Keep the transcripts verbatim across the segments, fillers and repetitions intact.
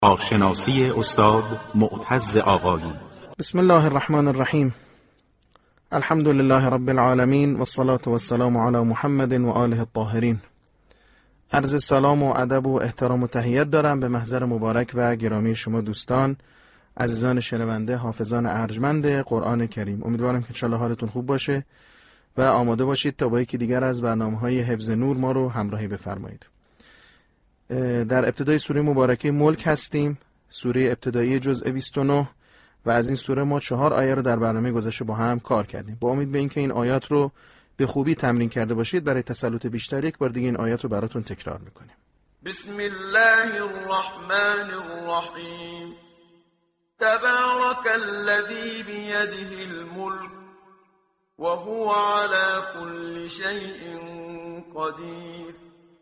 کارشناسی استاد معتز آقایی. بسم الله الرحمن الرحیم. الحمد لله رب العالمین والصلاة والسلام علی محمد و آله الطاهرین. عرض سلام و ادب و احترام و تحیت دارم به محضر مبارک و گرامی شما دوستان عزیزان شنونده، حافظان ارجمند قرآن کریم. امیدوارم که انشالله حالتون خوب باشه و آماده باشید تا با یکی دیگر از برنامه‌های حفظ نور ما رو همراهی بفرمایید. در ابتدای سوره مبارکه ملک هستیم، سوره ابتدایی جزء بیست و نه، و از این سوره ما چهار آیه رو در برنامه گذشته با هم کار کردیم. با امید به اینکه این آیات رو به خوبی تمرین کرده باشید، برای تسلط بیشتر یک بار دیگه این آیات رو براتون تکرار میکنیم. بسم الله الرحمن الرحیم. تبارک الذی بیده الملک وهو على كل شيء قدیر.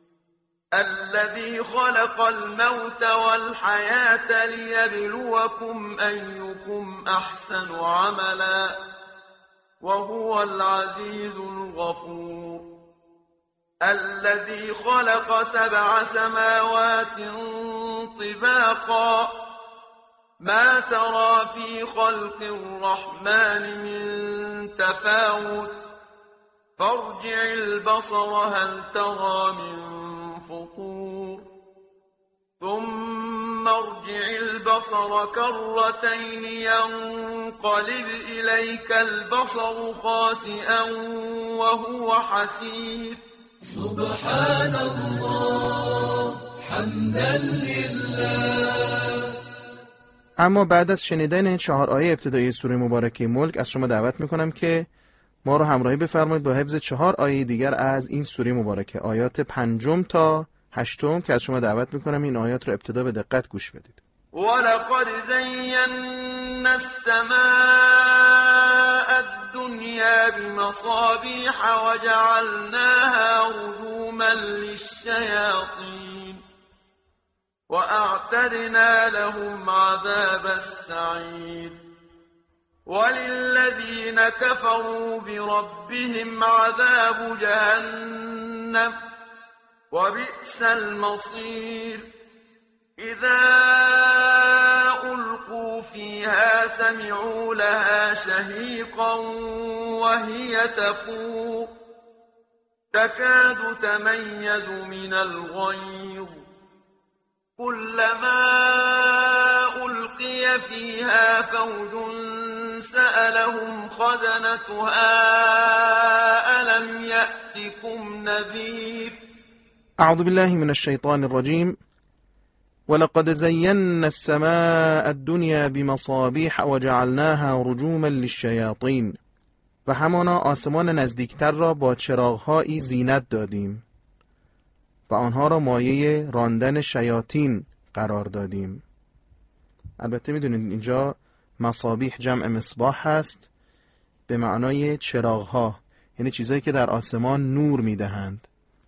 الذي خلق الموت والحياة ليبلوكم أيكم أحسن عملا وهو العزيز الغفور. الذي خلق سبع سماوات طباقا ما ترى في خلق الرحمن من تفاوت فارجع البصر هل ترى من فطور ثم ارجع البصر كرتين ينقلب إليك البصر خاسئا وهو حسير. سبحان الله حمدا لله. اما بعد از شنیدن چهار آیه ابتدایی سوره مبارکه ملک از شما دعوت میکنم که ما رو همراهی بفرمایید با حفظ چهار آیه دیگر از این سوره مبارکه، آیات پنجم تا هشتم که از شما دعوت میکنم این آیات رو ابتدا به دقت گوش بدید. ولقد زینا السماء الدنیا بمصابیح وجعلناها رجوما للشیاطین واعتدنا لهم عذاب السعیر. وللذين كفروا بربهم عذاب جهنم وبئس المصير. إذا ألقوا فيها سمعوا لها شهيقا وهي تفور تكاد تميز من الغيظ كلما ألقي فيها فوج سألهم خزنتها ألم يأتكم نذير. أعوذ بالله من الشيطان الرجيم. ولقد زينا السماء الدنيا بمصابيح وجعلناها رجوما للشياطين. و همانا آسمان نزدیکتر را با چراغ‌هایی زینت دادیم و آنها را مایه راندن شیاطین قرار دادیم. البته میدونید اینجا مصابیح جمع مصباح هست به معنای چراغ‌ها، یعنی چیزایی که در آسمان نور میدهند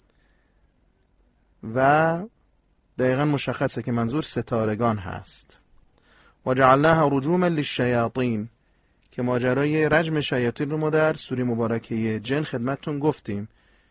و دقیقا مشخصه که منظور ستارگان هست. و جعلناها رجوما للشیاطین که ماجرای رجم شیاطین رو ما در سوره مبارکه جن خدمتتون گفتیم.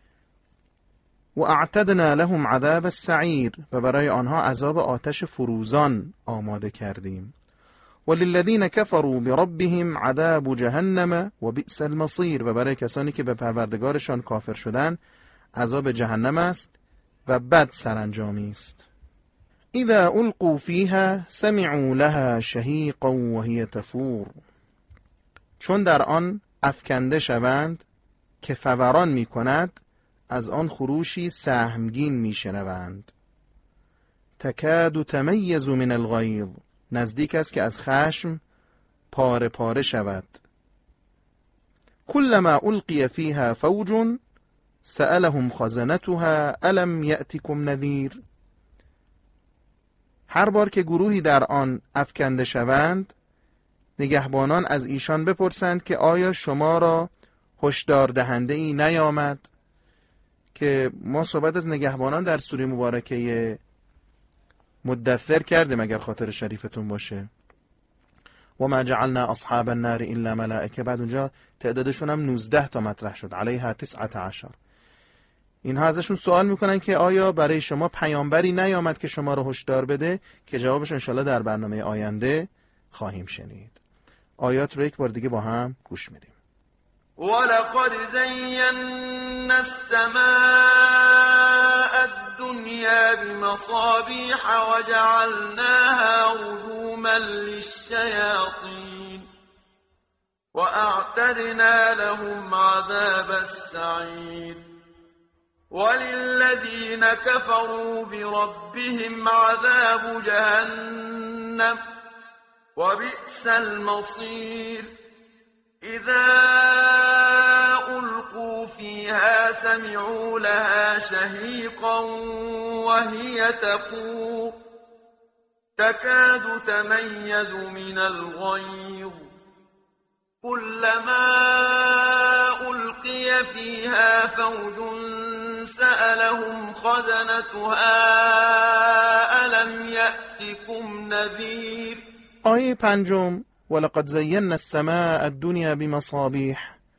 و اعتدنا لهم عذاب السعیر و برای آنها عذاب آتش فروزان آماده کردیم. وللذین کفروا بربهم عذاب جهنم و بئس المصیر و برای کسانی که به پروردگارشان کافر شدن عذاب جهنم است و بد سرانجامی است. اذا القوا فیها سمعوا لها شهیقا وهی تفور. چون در آن افکنده شوند که فوران می کند از آن خروشی سهمگین می شنوند. تکاد تمیز من الغیظ. نزدیک است که از خشم پاره پاره شود. کلما القی فیها فوج سألهم خزنتها الم یأتکم نذیر. هر بار که گروهی در آن افکنده شوند نگهبانان از ایشان بپرسند که آیا شما را هشدار دهنده ای نیامد؟ که ما صحبت از نگهبانان در سوره مبارکه مدثر کردیم اگر خاطر شریفتون باشه. و ما جعلنا اصحاب النار الا ملائکه. بعد اونجا تعدادشون هم نوزده تا مطرح شد، علیها تسعة عشر. اینها ازشون سوال میکنن که آیا برای شما پیامبری نیامد که شما رو هشدار بده؟ که جوابش انشالله در برنامه آینده خواهیم شنید. آیات رو یک بار دیگه با هم گوش میدیم. ولقد زینا السماء الدنیا بمصابیح وجعلناها رجوما للشیاطین واعتدنا لهم عذاب السعیر وللذین كفروا بربهم عذاب جهنم وبئس المصیر إذا ألقوا فيها سمعوا لها شهيقا وهي تفور تكاد تميز من الغيظ كلما ألقي فيها فوج سألهم خزنتها ألم يأتكم نذير. آیه پنجم ولقد زینا السماء الدنیا بمصابیح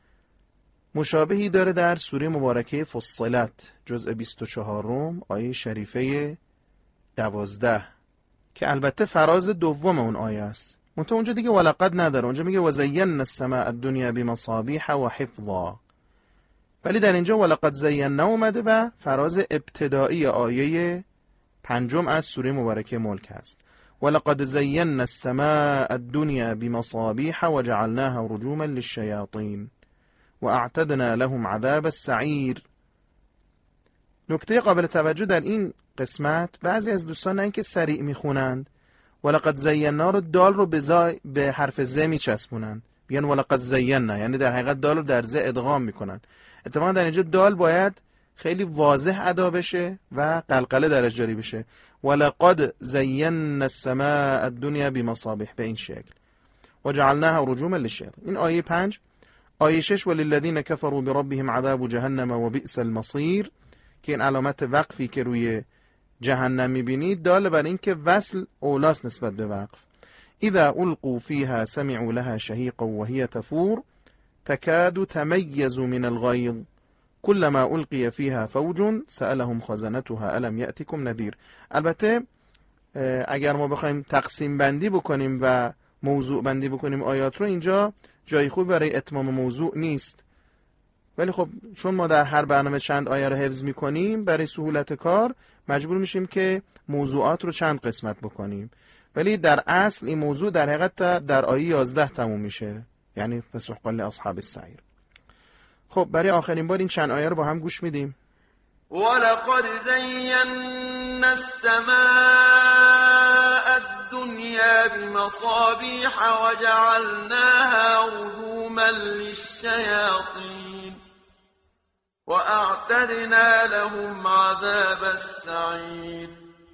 مشابهی داره در سوره مبارکه فصلت جزء بیست و چهارم آیه شریفه دوازده که البته فراز دوم اون آیه است. منتها اونجا دیگه ولقد نداره، اونجا میگه و زینا السماء الدنیا بمصابیح و حفظا، ولی در اینجا ولقد زینا اومده و فراز ابتدایی آیه پنجم از سوره مبارکه ملک است. ولقد زینا السماء الدنیا بمصابیح وجعلناها رجوما للشیاطین واعتدنا لهم عذاب السعیر. نکته قابل توجه در این قسمت، بعضی از دوستان نه اینکه سریع میخونند ولقد زینا رو دال رو به به حرف ز میچسبونند، بیان ولقد زینا، یعنی در حقیقت دال رو در ز ادغام میکنن. اتفاقا در اینجا دال باید خیلی واضح ادا بشه و قلقله درش جاری بشه. ولقد زینا السماء الدنیا بمصابیح، به این شکل و جعلناها رجوما للشیاطین. این آیه پنج. آیه شش وللذین کفروا بربهم عذاب جهنم و بئس المصیر، که این علامت وقفی که روی جهنم میبینید دال بر این که وصل اولاس نسبت به وقف. اذا القوا فیها سمعوا لها شهیقا وهی تفور تکاد تمیز من الغیظ كلما القی فیها فوج سألهم خزنتها الم یأتکم نذیر. البته اگر ما بخوایم تقسیم بندی بکنیم و موضوع بندی بکنیم آیات رو، اینجا جای خوب برای اتمام موضوع نیست، ولی خب چون ما در هر برنامه چند آیه رو حفظ میکنیم، برای سهولت کار مجبور میشیم که موضوعات رو چند قسمت بکنیم، ولی در اصل این موضوع در حقیقت در آیه یازده تموم میشه، یعنی فسحقا لاصحاب السعیر. خب برای آخرین بار این چند آیه رو با هم گوش میدیم. ولقد زینا السماء الدنیا بمصابیح وجعلناها رجوما للشیاطین واعتدنا لهم عذاب السعیر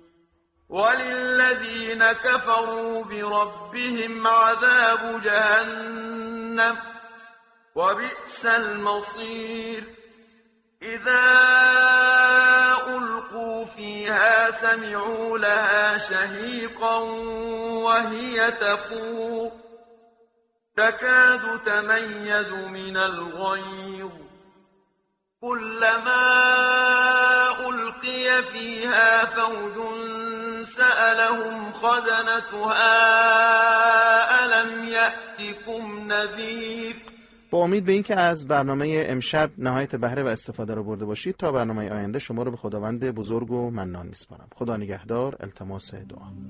وللذین كفروا بربهم عذاب جهنم وبئس المصیر إذا ألقوا فيها سمعوا لها شهيقا وهي تفور تكاد تميز من الغيظ كلما ألقي فيها فوج سألهم خزنتها ألم يأتكم نذير. با امید به این که از برنامه امشب نهایت بهره و استفاده رو برده باشید، تا برنامه آینده شما رو به خداوند بزرگ و منان میسپارم. خدا نگهدار. التماس دعا.